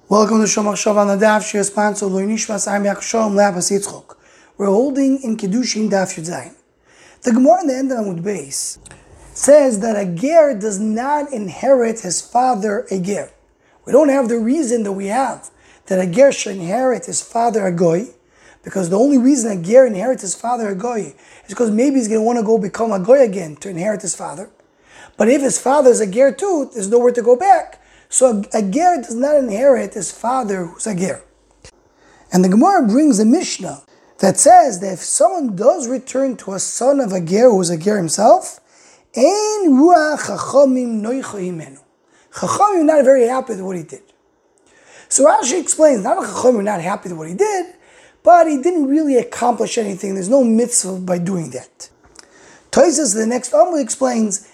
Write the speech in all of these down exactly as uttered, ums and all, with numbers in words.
Welcome to Shomach Shav on the Daf Shir sponsor Lo Nishmas Am Yakshalom Le'Abbas Yitzchok. We're holding in Kiddushin Daf Yud Zayin. The Gemara in the end of Amud Beis says that a ger does not inherit his father a ger. We don't have the reason that we have that a ger should inherit his father a goy, because the only reason a ger inherits his father a goy is because maybe he's going to want to go become a goy again to inherit his father. But if his father is a ger too, there's nowhere to go back. So a, a ger does not inherit his father who's a ger. And the Gemara brings a Mishnah that says that if someone does return to a son of a ger who's a ger himself, ein ruach chachamim noicha himenu. Chachamim are not very happy with what he did. So Rashi explains, not that chachamim are not happy with what he did, but he didn't really accomplish anything. There's no mitzvah by doing that. Tosfos, the next Amud, explains,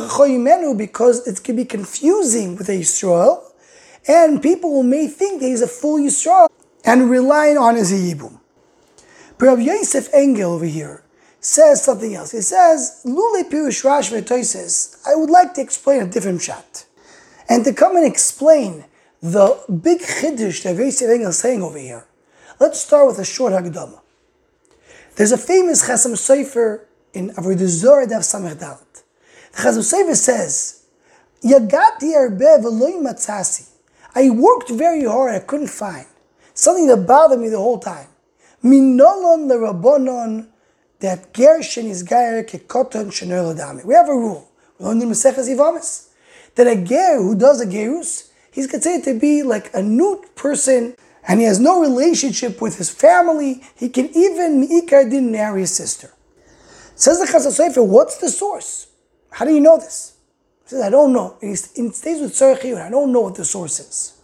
because it can be confusing with a Yisrael, and people may think that he's a full Yisrael and relying on his Yibum. But Rav Yosef Engel over here says something else. He says, Lule Pirush Rashi v'Tosfos, I would like to explain a different shot. And to come and explain the big chiddush that Rav Yosef Engel is saying over here, let's start with a short Hagdama. There's a famous Chasam Sofer in Avodah Zarah Daf Samech Dalet. The Chasam Sofer says, Yagati arbe v'lo matzasi. I worked very hard, I couldn't find something that bothered me the whole time. Minolon l'rabonon, that Gershon is gayer kekoton shenor l'dami. We have a rule. We learned in Maseches Yivamis that a ger who does a gerus, he's considered to be like a newt person, and he has no relationship with his family. He can even mi'ikar din marry his sister. Says the Chasam Sofer, what's the source? How do you know this? He says, I don't know. And he stays with Tzarech Iyun. I don't know what the source is.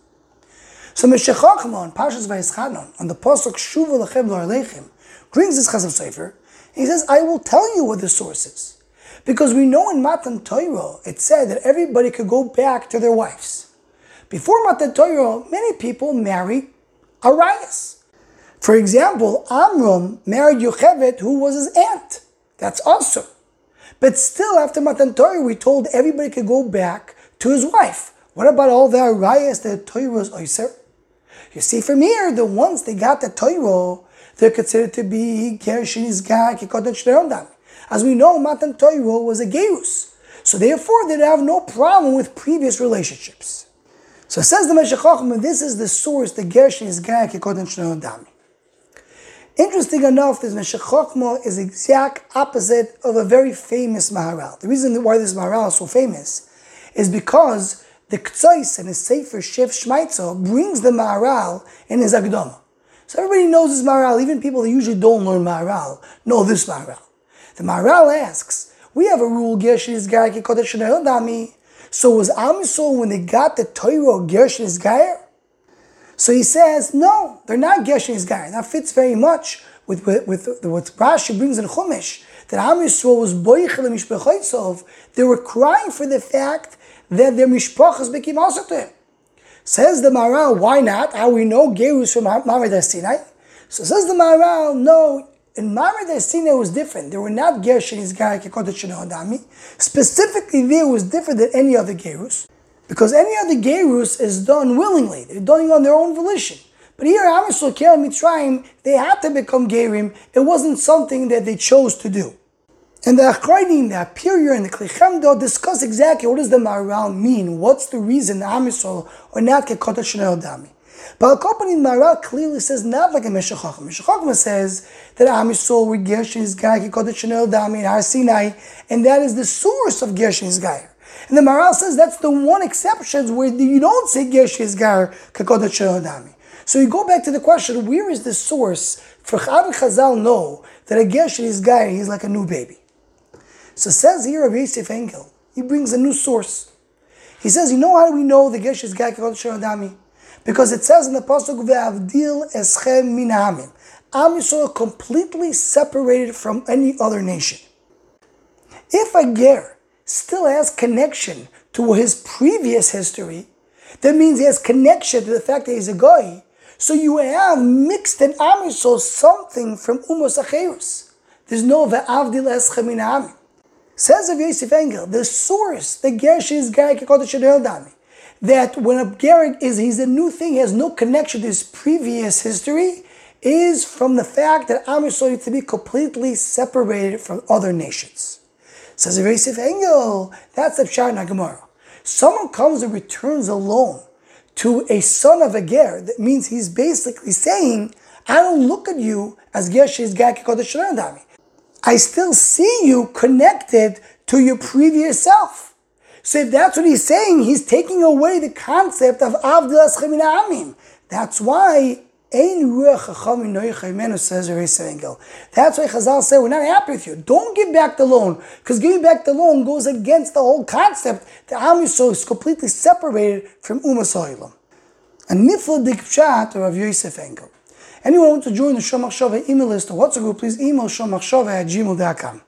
So Meshech Chochmah on Parshas Vayischanon, on the pasuk Shuvu Lachem L'Alechem, brings this Chasam Sofer. He says, I will tell you what the source is. Because we know in Matan Torah, it said that everybody could go back to their wives. Before Matan Torah, many people married Arayas. For example, Amram married Yocheved, who was his aunt. That's awesome. But still, after Matan Torah, we told everybody could go back to his wife. What about all the arayas that Torah was oiser? You see, from here, the ones they got the Torah, they're considered to be Gershon Isgai Kikoton Shneondam. As we know, Matan Torah was a gerus, so therefore they have no problem with previous relationships. So says the Meshech Chochmah, this is the source, the Gershon Isgai Kikoton Shneondam. Interesting enough, this Meshech Chochmah is the exact opposite of a very famous Maharal. The reason why this Maharal is so famous is because the K'tzos and his Sefer Shev Shmaitzo brings the Maharal in his Agdama. So everybody knows this Maharal, even people that usually don't learn Maharal know this Maharal. The Maharal asks, we have a rule, Gershon is Gayer Kikodesh Dami. So was Am Yisrael, when they got the Torah, Gershon is Gayer? So he says, no, they're not Gershon Isgai. That fits very much with, with, with what Rashi brings in Chumash, that Am Yisrael was boichel mishpachotzov. They were crying for the fact that their mishpachas became also to him. Says the Maharal, why not? How we know Gerus from Mamre Dar Sinai? So says the Maharal, no, in Mamre Dar Sinai it was different. They were not Gershon Isgai Kekodet Sheno Adami. Specifically, there was different than any other Gerus. Because any other gerus is done willingly. They're doing it on their own volition. But here, Am Yisrael, Kerem Mitzrayim, they had to become gerim. It wasn't something that they chose to do. And the Achrayim, the Apirior, and the Kli Chemdo discuss exactly what does the Maharal mean. What's the reason that Am Yisrael are not Kekotet Shnei Odami? But accompanying Maharal clearly says not like a Meshech Chochmah. Meshech Chochmah says that Am Yisrael were Gershon Isgai Kekotet Shnei Odami in Har Sinai, and that is the source of Gershon Isgai. And the Maharal says that's the one exception where you don't say Gershon Isgai Kekodet Shnei Odami. So you go back to the question, where is the source for how did Chazal know that a Gershon Isgai, he's like a new baby? So says here Rav Yosef Engel, he brings a new source. He says, you know how do we know the Gershon Isgai Kekodet Shnei Odami? Because it says in the pasuk Ve'avdil eschem min ha'amim, Am Yisrael completely separated from any other nation. If a ger still has connection to his previous history, that means he has connection to the fact that he's a goy. So you have mixed in Am Yisrael something from Umos Acherus. There's no Ve'avdil eschem min ha'amim. Says of Yosef Engel, the source, the Gershon Isgai Kekodet Shnei Odami, that when a Gereg is, he's a new thing, he has no connection to his previous history, is from the fact that Am Yisrael needs to be completely separated from other nations. Says Rav Yosef Engel, that's the Pshat in Gemara. Someone comes and returns a loan to a son of a ger, that means he's basically saying, I don't look at you as ger she's ger kekodesh dami. I still see you connected to your previous self. So if that's what he's saying, he's taking away the concept of Avdil Aschem Min Ha'amim. That's why Ein Ruach Chacham Noich Imenu, says Rav Yosef Engel. That's why Chazal say, we're not happy with you. Don't give back the loan, because giving back the loan goes against the whole concept that Am Yisrael is completely separated from Umas Ha'olam. A nifla dik pshat of Rav Yosef Engel. Anyone who wants to join the Shomach Shava email list or WhatsApp group, please email shomachshava at gmail dot com.